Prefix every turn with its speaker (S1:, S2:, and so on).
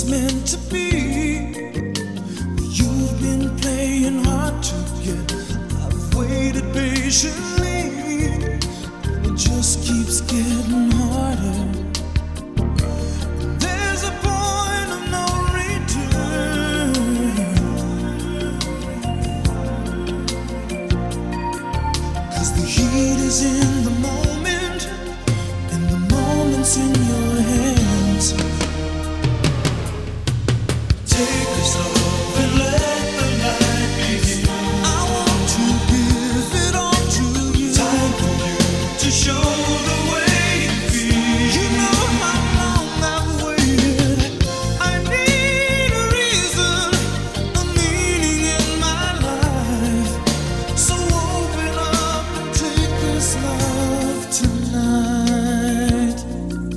S1: meant to be. You've been playing hard to get. I've waited patiently.